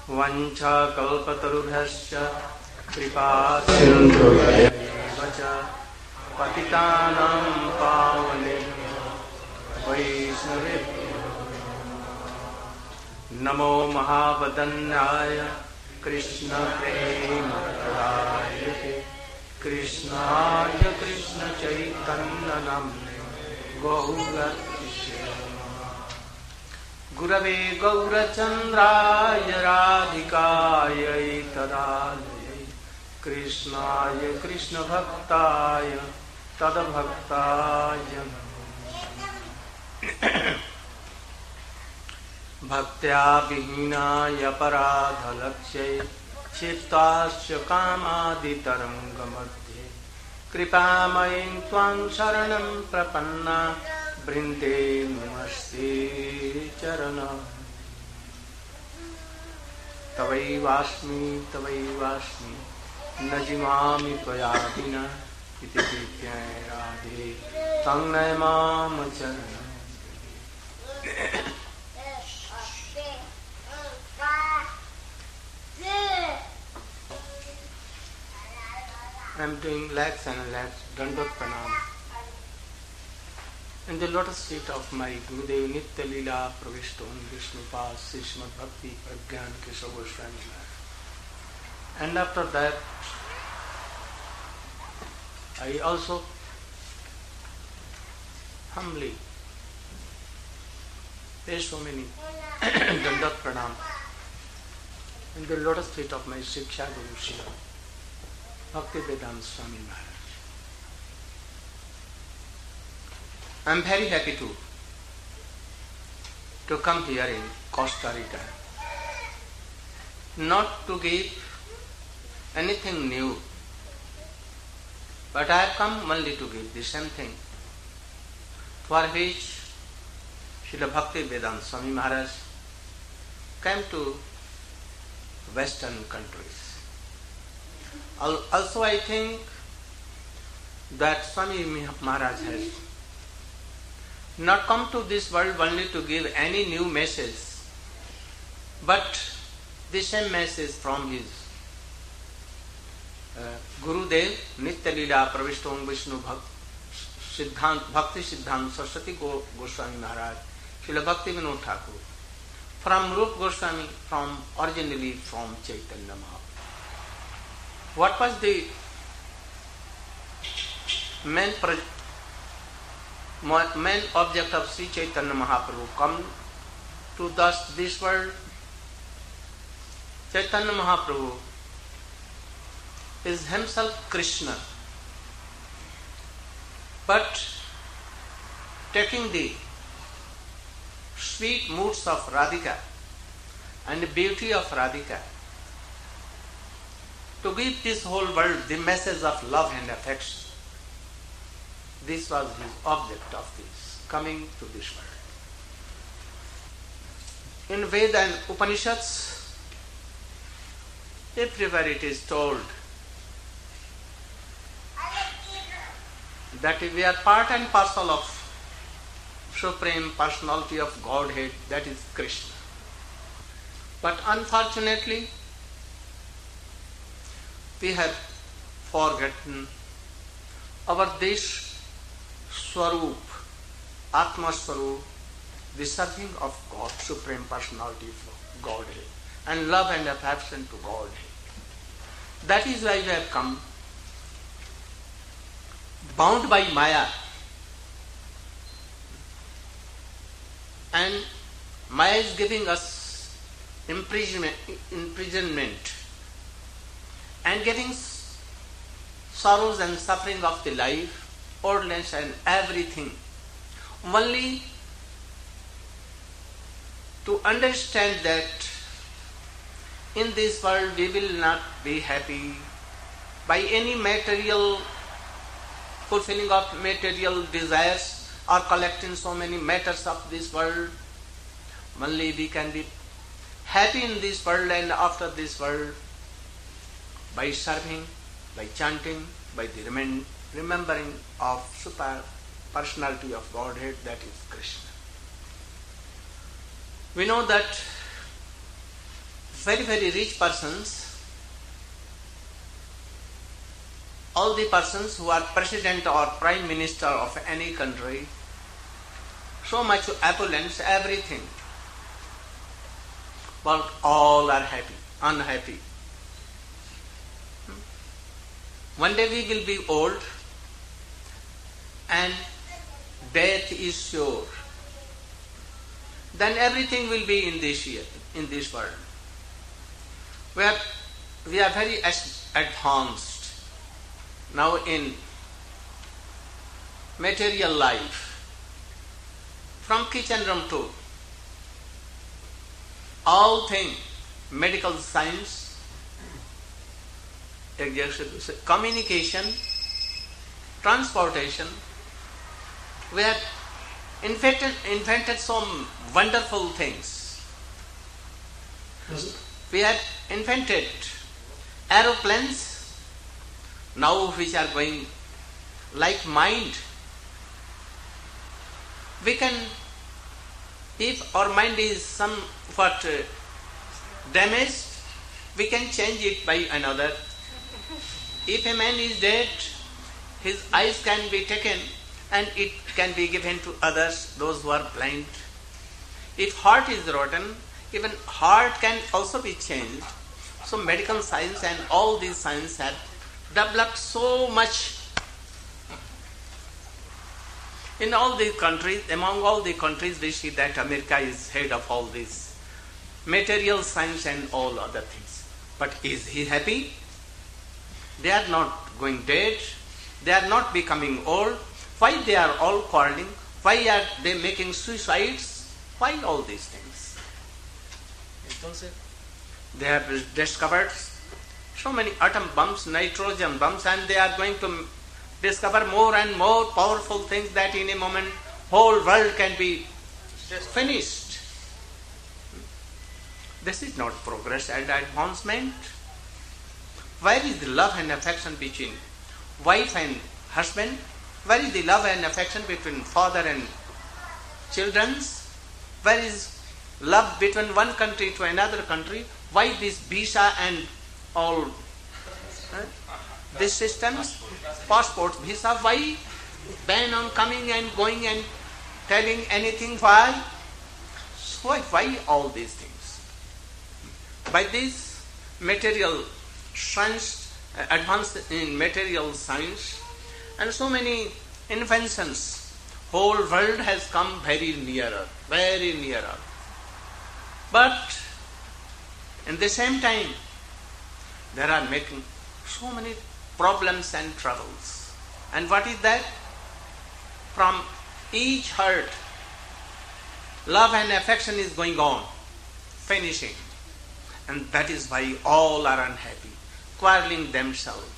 वंशाकल्पतरुभ्यश्च कृपासिन्धुभ्यैव च पतितानां पावनेभ्यो वैष्णवेभ्यो नमो महावदन्याय कृष्णप्रेमप्रदायते कृष्णाय कृष्णचैतन्यनाम्ने गौरतिष्ठे गुरवे गौरचन्द्राय राधिकायै तदालये कृष्णाय कृष्णभक्ताय तद्भक्ताय भक्त्या विहीनाय अपराधलक्ष्ये क्षिप्ताश्च कामादितरङ्गमध्ये कृपामयीं त्वां शरणं प्रपन्ना वृन्दे नमस्ते चरण तवैवास्मि न जिमामि त्वया विना इति प्रीत्यै राधे तं Namami चरणम् I am doing lakhs and lakhs Dandot Pranam in the lotus feet of my Gurudev Nitya Leela Pravishton Vishnupas Srimad Bhakti Pragyan Keshav Goswami Maharaj. And after that, I also humbly pay so many Dandot Pranam in the lotus feet of my Shiksha Guru Srila Bhaktivedanta Swami Maharaj. I am very happy to come here in Costa Rica, not to give anything new, but I have come only to give the same thing for which Srila Bhaktivedanta Swami Maharaj came to Western countries. Also I think that Swami Maharaj has not come to this world only to give any new message, but the same message from his Gurudev Nitya Leela Pravishton Vishnu Bhakti Siddhanta Saraswati Goswami Maharaj, Srila Bhakti Vinod Thakur, from Rupa Goswami, originally from Chaitanya Mahaprabhu. What was the main object of Sri Chaitanya Mahaprabhu? Come to this world. Chaitanya Mahaprabhu is himself Krishna, but taking the sweet moods of Radhika and the beauty of Radhika to give this whole world the message of love and affection. This was his object of this coming to this world. In Veda and Upanishads, everywhere it is told that we are part and parcel of Supreme Personality of Godhead, that is Krishna. But unfortunately, we have forgotten our this Swarup, Atma Swarup, the serving of God, Supreme Personality of Godhead, and love and affection to Godhead. That is why we have come, bound by Maya, and Maya is giving us imprisonment and getting sorrows and suffering of the life, oldness and everything, only to understand that in this world we will not be happy by any material fulfilling of material desires or collecting so many matters of this world. Only we can be happy in this world and after this world by serving, by chanting, by the remembering of super personality of Godhead, that is Krishna. We know that very, very rich persons, all the persons who are president or prime minister of any country, so much opulence, everything, but all are happy, unhappy. One day we will be old and death is sure. Then everything will be in this world. We are very advanced now in material life. From kitchen room to all things, medical science, communication, transportation, we have invented some wonderful things. We have invented aeroplanes now which are going like mind. We can, if our mind is somewhat damaged, we can change it by another. If a man is dead, his eyes can be taken and it can be given to others, those who are blind. If heart is rotten, even heart can also be changed. So medical science and all these science have developed so much. In all these countries, among all the countries, we see that America is head of all this material science and all other things. But is he happy? They are not going dead. They are not becoming old. Why they are all quarreling? Why are they making suicides? Why all these things? Entonces, they have discovered so many atom bombs, nitrogen bombs, and they are going to discover more and more powerful things that in a moment whole world can be finished. This is not progress and advancement. Where is the love and affection between wife and husband? Where is the love and affection between father and children? Where is love between one country to another country? Why this visa and all these systems? Passport, visa, why? Ban on coming and going and telling anything, why? Why all these things? By this material science, advanced in material science, and so many inventions, whole world has come very nearer, very nearer. But in the same time, there are making so many problems and troubles. And what is that? From each heart, love and affection is going on, finishing. And that is why all are unhappy, quarreling themselves.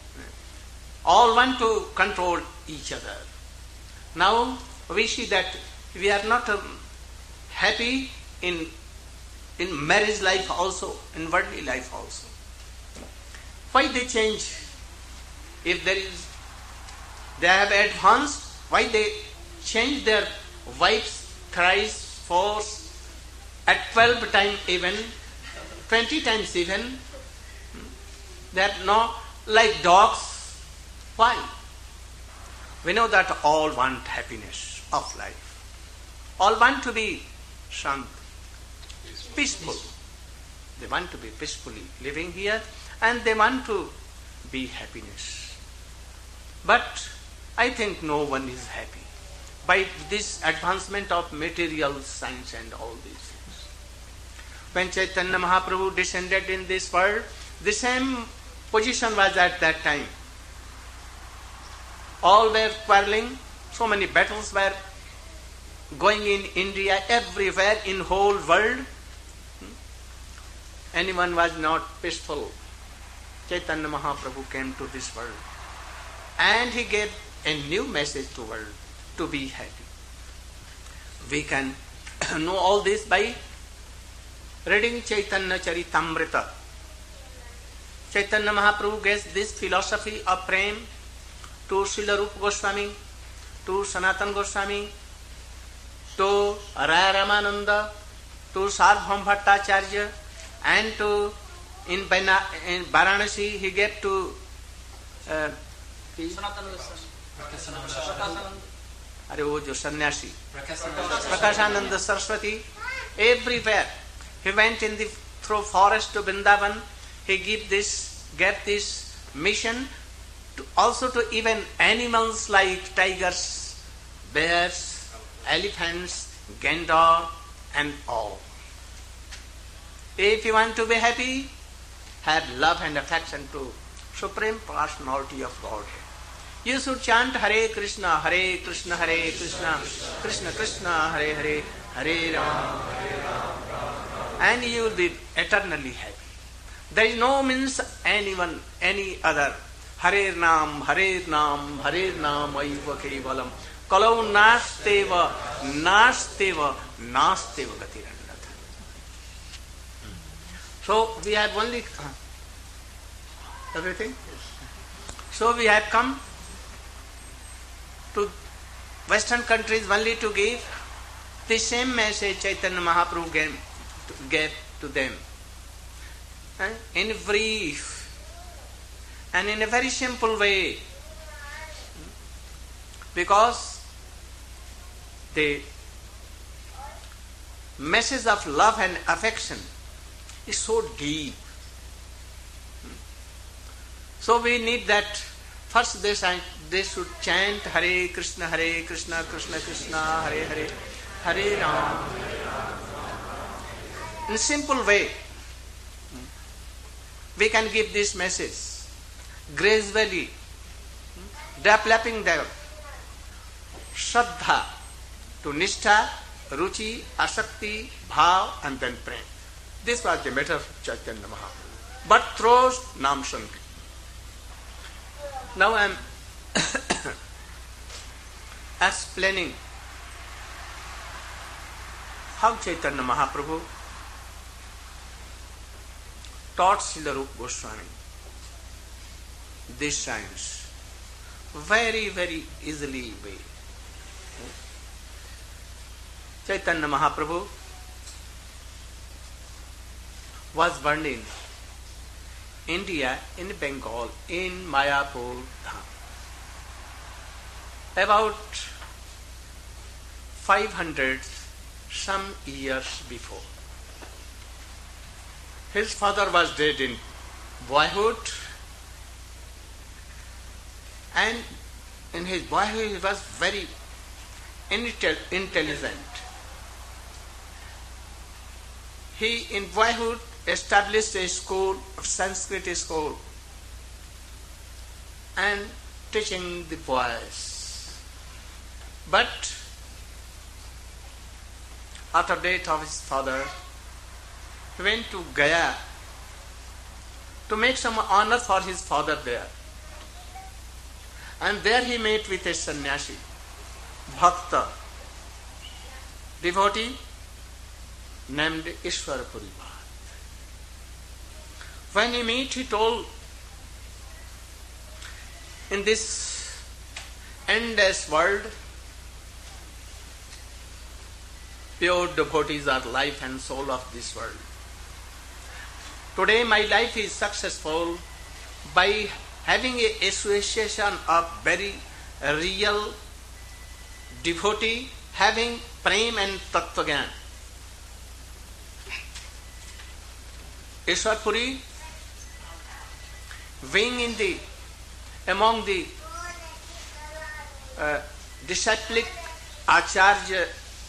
All want to control each other. Now we see that we are not happy in marriage life also, in worldly life also. Why they change? If they have advanced, why they change their wives thrice, fourth, at 12 times even, 20 times even? They are not like dogs. Why? We know that all want happiness of life. All want to be peaceful. They want to be peacefully living here and they want to be happiness. But I think no one is happy by this advancement of material science and all these things. When Chaitanya Mahaprabhu descended in this world, the same position was at that time. All were quarreling, so many battles were going in India, everywhere in whole world. Anyone was not peaceful. Chaitanya Mahaprabhu came to this world and he gave a new message to the world, to be happy. We can know all this by reading Chaitanya Charitamrita. Chaitanya Mahaprabhu gives this philosophy of prem to Srila Rupa Goswami, to Sanatana Goswami, to Raya Ramananda, to Sarvabhauma Bhattacharya, and in Varanasi he gave to वो जो सन्यासी Prakashananda Saraswati, everywhere he went in the through forest to Vrindavan. He gave this mission to also to even animals like tigers, bears, elephants, gander, and all. If you want to be happy, have love and affection to Supreme Personality of Godhead. You should chant Hare Krishna, Hare Krishna, Hare Krishna, Krishna Krishna, Hare Hare, Hare Rama, and you will be eternally happy. There is no means anyone, any other. Hare Nam, Hare Nam, Hare Nam, Aiva Kevalam. Kalau nasteva, nasteva, nasteva gatirannatha. So we have only everything. So we have come to Western countries only to give the same message Chaitanya Mahaprabhu gave to them. In brief and in a very simple way, because the message of love and affection is so deep. So we need that. First they should chant Hare Krishna, Krishna Krishna, Hare Hare, Hare Rama. In a simple way, we can give this message gradually, developing the Shraddha to Nishtha, Ruchi, Asakti, Bhav, and then Prem. This was the matter of Chaitanya Mahaprabhu. But through Nam Sankirtan. Now I am explaining how Chaitanya Mahaprabhu taught Srila Rupa Goswami this science very, very easily way. Chaitanya Mahaprabhu was born in India, in Bengal, in Mayapur Dham. About 500 some years before. His father was dead in boyhood, and in his boyhood he was very intelligent. He in boyhood established a school, a Sanskrit school, and teaching the boys. But after death of his father, he went to Gaya to make some honor for his father there. And there he met with a sannyasi, bhakta, devotee named Ishwarapuri. When he met, he told, in this endless world, pure devotees are life and soul of this world. Today my life is successful by having a association of very real devotee, having prem and tattva-gyan. Ishwarpuri, being among the disciplic acharya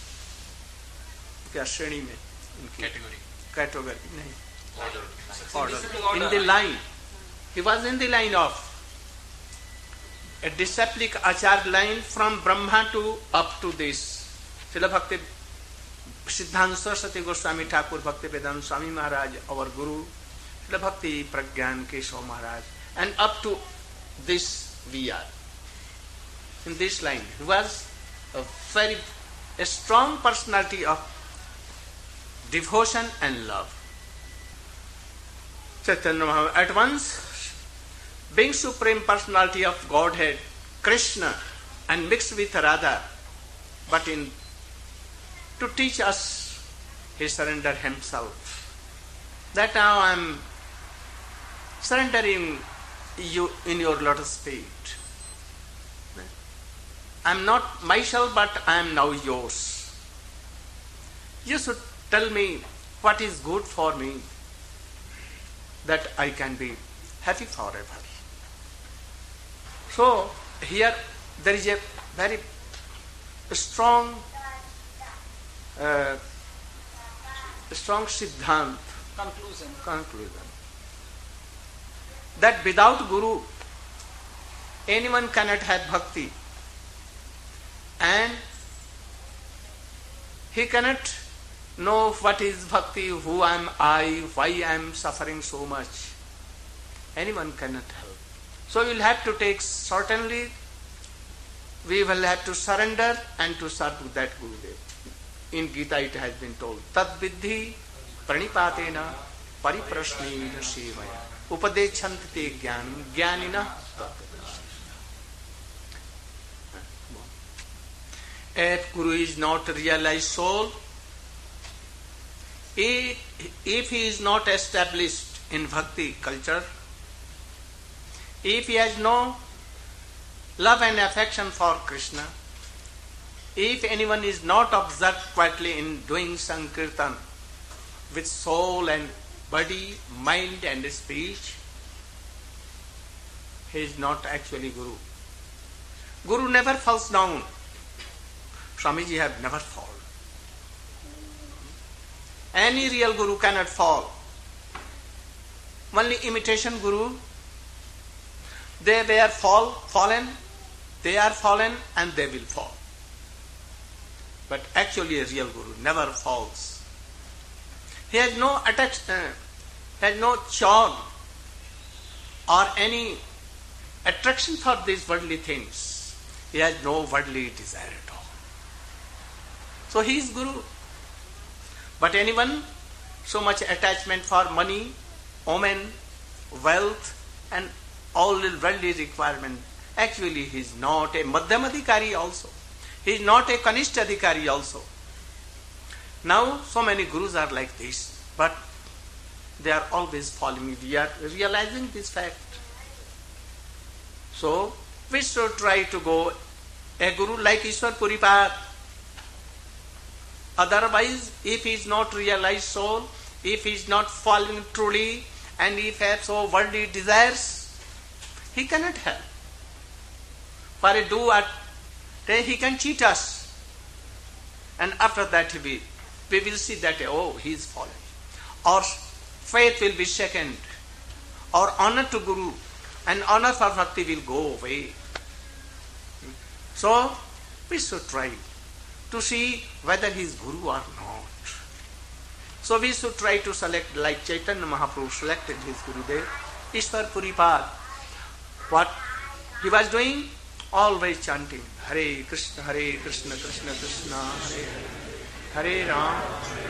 क्या श्रेणी में category नहीं order in the line, he was in the line of a disciplic acharya line from Brahma to up to this Srila Bhakti Siddhanta Saraswati Goswami Thakur Bhakti Vedanta Swami Maharaj, our Guru, Srila Bhakti Pragyan Keshav Maharaj, and up to this we are in this line. He was a strong personality of devotion and love. Chaitanya Mahaprabhu at once, being Supreme Personality of Godhead, Krishna, and mixed with Radha, but to teach us, he surrendered himself. that now I am surrendering you in your lotus feet. I am not myself, but I am now yours. You should tell me what is good for me, that I can be happy forever. So here there is a very strong siddhant, conclusion, that without Guru anyone cannot have bhakti, and he cannot know what is bhakti, who am I, why I am suffering so much. Anyone cannot help. So we will have to take, certainly we will have to surrender and to serve to that Gurudev. In Gita it has been told, Tad viddhi pranipatena pariprashnena sevaya upadechantate jnanam jnanina. If Guru is not a realized soul, if he is not established in bhakti culture, if he has no love and affection for Krishna, if anyone is not observed quietly in doing Sankirtan with soul and body, mind and speech, he is not actually Guru. Guru never falls down. Swamiji have never fallen. Any real Guru cannot fall. Only imitation Guru, they were fallen, they are fallen and they will fall. But actually a real Guru never falls. He has no has no charm or any attraction for these worldly things. He has no worldly desire at all. So he is Guru. But anyone, so much attachment for money, woman, wealth and all the worldly requirement, actually he is not a Madhyamadhikari also. He is not a Kanishta Adhikari also. Now so many Gurus are like this, but they are always falling. We are realizing this fact. So we should try to go a Guru like Ishwar Puripad. Otherwise, if he is not realized soul, if he is not following truly, and if he has so worldly desires, he cannot help. For a do at then he can cheat us. And after that we will see that, oh, he is fallen. Our faith will be shaken. Our honor to Guru and honor for Bhakti will go away. So we should try to see whether he is Guru or not. So we should try to select, like Chaitanya Mahaprabhu selected his Gurudev, Ishwar Puripad. What he was doing? Always chanting Hare Krishna, Krishna Krishna, Hare Hare, Hare Ram.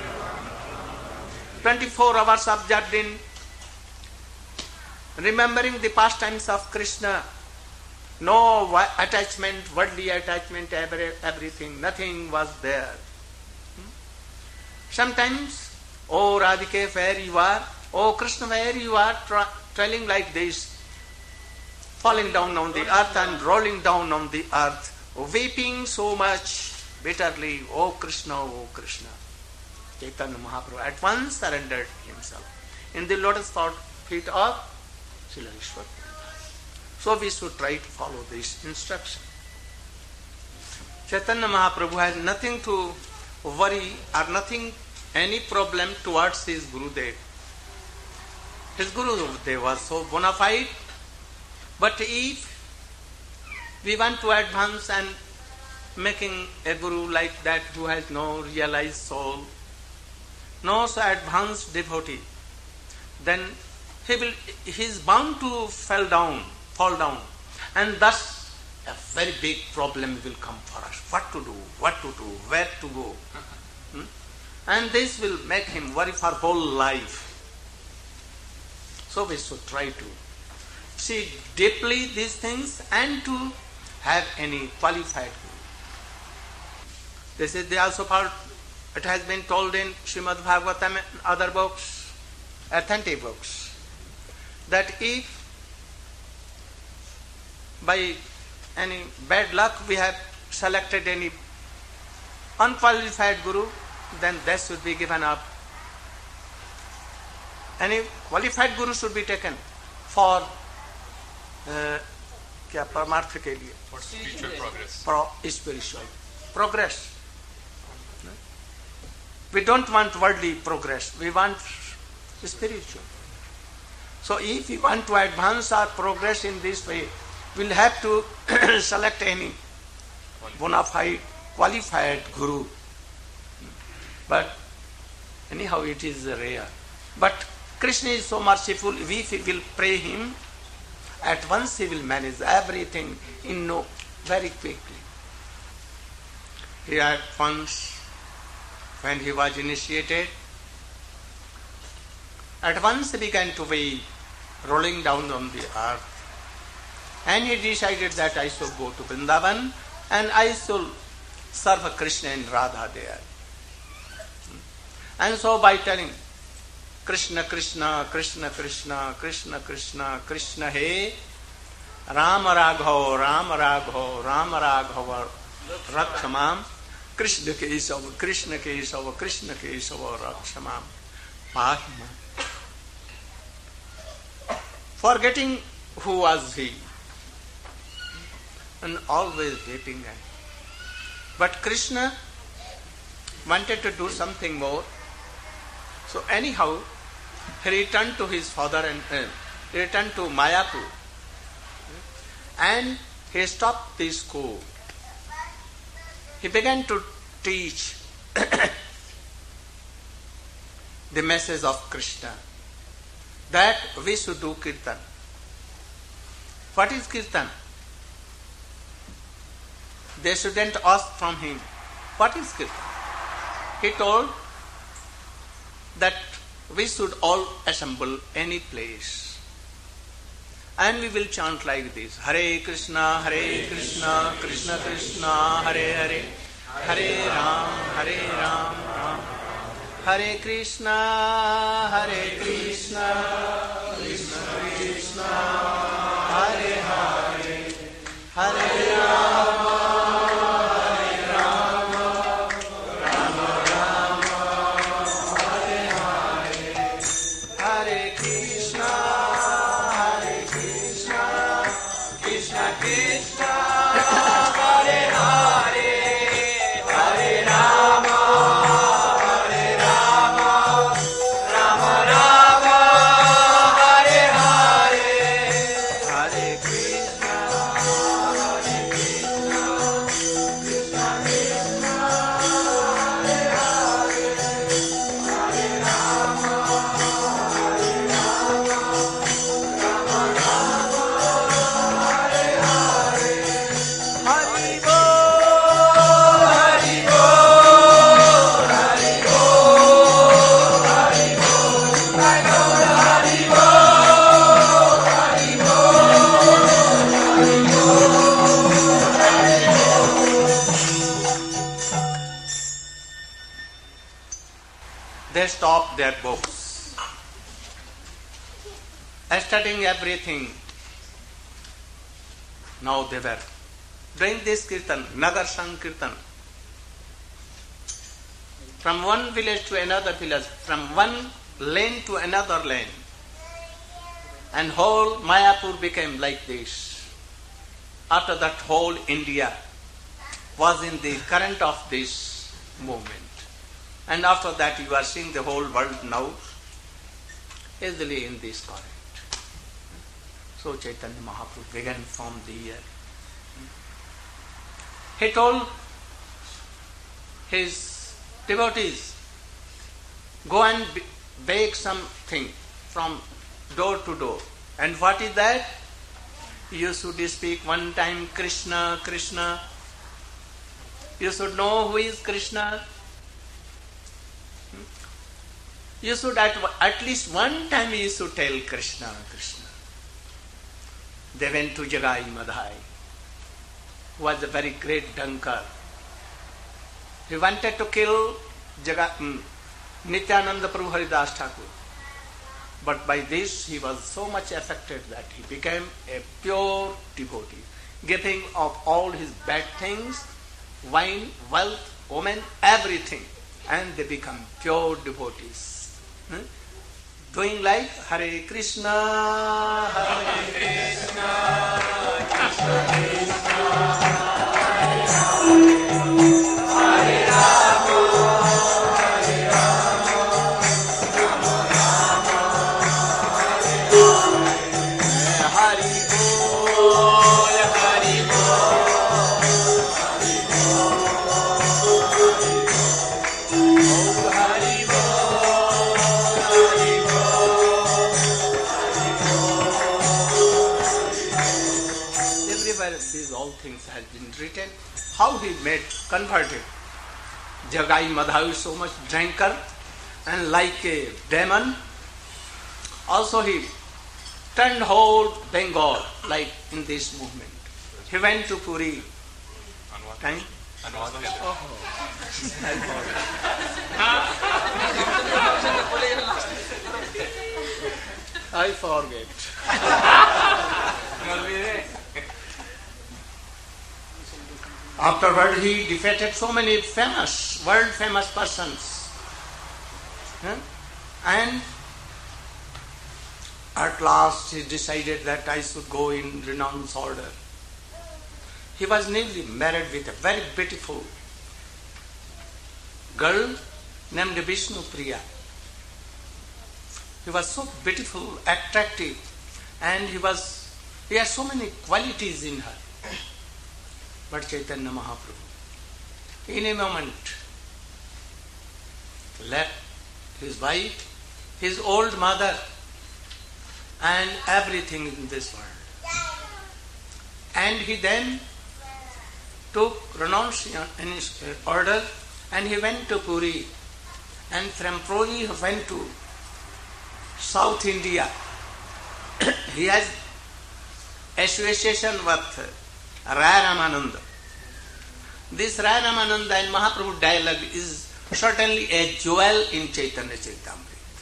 24 hours observed in remembering the pastimes of Krishna. No attachment, worldly attachment, everything, nothing was there. Sometimes, oh Radhike, where you are? Oh Krishna, where you are? Telling like this, falling down on the earth and rolling down on the earth, weeping so much bitterly, oh Krishna, oh Krishna. Chaitanya Mahaprabhu at once surrendered himself in the lotus feet of Srila Ishwar. So we should try to follow this instruction. Chaitanya Mahaprabhu has nothing to worry or nothing, any problem towards his Gurudev. His Gurudev was so bona fide, but if we want to advance and making a Guru like that who has no realized soul, no so advanced devotee, then he is bound to fall down, and thus a very big problem will come for us. What to do, where to go. And this will make him worry for whole life. So we should try to see deeply these things and to have any qualified Guru. This is also part, it has been told in Srimad Bhagavatam and other books. authentic books, that if by any bad luck we have selected any unqualified guru, then that should be given up. Any qualified guru should be taken for क्या परमार्थ के लिए, for spiritual progress. Spiritual progress. We don't want worldly progress, we want spiritual. So if we want to advance our progress in this way, we'll have to select any bona fide, qualified guru. But anyhow it is rare. But Krishna is so merciful, if we will pray him, at once he will manage everything very quickly. He had once, when he was initiated, at once he began to be rolling down on the earth. And he decided that I should go to Vrindavan and I should serve Krishna and Radha there. And so by telling Krishna Krishna, Krishna Krishna, Krishna Krishna, Krishna He, Rama Raghav, Rama Raghav, Rama Raghav, Rakshamam, Krishna Kesava, Krishna Kesava, Krishna Kesava, Rakshamam, Pahima. Forgetting who was he, and always weeping. But Krishna wanted to do something more. So anyhow, he returned to his father and returned to Mayapur, and he stopped the school. He began to teach the message of Krishna, that we should do kirtan. What is kirtan? They shouldn't ask from him, what is kirtan? He told that we should all assemble any place and we will chant like this: Hare Krishna, Krishna Krishna, Hare Hare, Hare Ram, Ram Hare Krishna, Krishna Krishna, Hare Hare, Hare Rama, stopped their books and studying everything. Now they were doing this kirtan, Nagar Sankirtan, from one village to another village, from one lane to another lane, and whole Mayapur became like this. After that, whole India was in the current of this movement. And after that, you are seeing the whole world now easily in this current. So Chaitanya Mahaprabhu began from the year. He told his devotees, go and bake something from door to door. And what is that? You should speak one time Krishna, Krishna. You should know who is Krishna. You should at least one time you should tell Krishna, Krishna. They went to Jagai Madhai, who was a very great drunkard. He wanted to kill Nityananda Prabhu Haridas Thakur. But by this he was so much affected that he became a pure devotee, giving up all his bad things, wine, wealth, women, everything, and they become pure devotees. Doing like Hare Krishna, Hare Krishna, Krishna Krishna, Hare Rama, Hare Rama, Rama Rama, Hare Hare, Hari Bol, Hari Bol, Hari Bol, Hari Bol. Everywhere these all things have been written. How he made converted. Jagai Madhav is so much drunkard and like a demon. Also he turned whole Bengal like in this movement. He went to Puri. Time? I forget. Afterward, he defeated so many famous, world famous persons. And at last he decided that I should go in renounce order. He was newly married with a very beautiful girl named Vishnu Priya. He was so beautiful, attractive, and he had so many qualities in her. But Chaitanya Mahaprabhu, in a moment, left his wife, his old mother, and everything in this world. And he then took renunciation in his order and he went to Puri. And from Puri he went to South India. He has association with Rai Ramananda. This Rai Ramananda and Mahaprabhu dialogue is certainly a jewel in Chaitanya Charitamrita.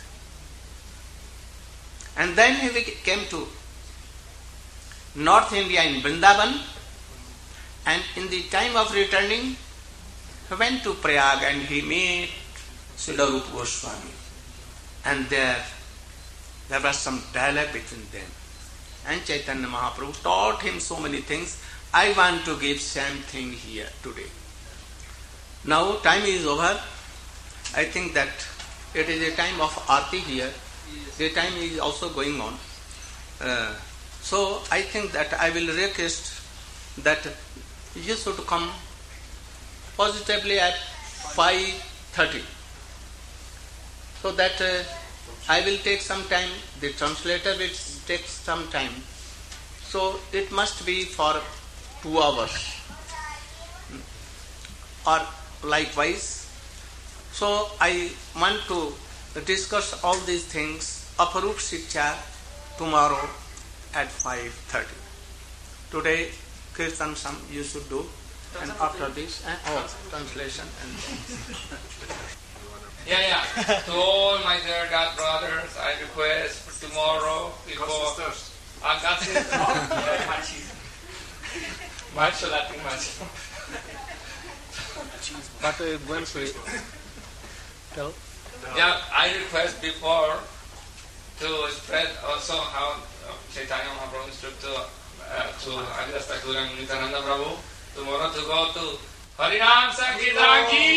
And then he came to North India in Vrindavan, and in the time of returning, he went to Prayag and he met Srila Rupa Goswami. And there was some dialogue between them. And Chaitanya Mahaprabhu taught him so many things. I want to give same thing here today. Now time is over. I think that it is a time of Aarti here. The time is also going on. So I think that I will request that you should come positively at 5:30. So that I will take some time. The translator will take some time. So it must be for 2 hours. Or likewise. So I want to discuss all these things, Aparup Shiksha, tomorrow at 5:30. Today, Kirtan some you should do, and after this, translation and Yeah. To all my dear God brothers, I request for tomorrow before. God sisters. Much, nothing much. But once we tell. Yeah, I request before to spread also how Chaitanya Mahaprabhu instructed to Adidas Thakur and Nityananda Prabhu tomorrow to go to Harinam Sankirtan ki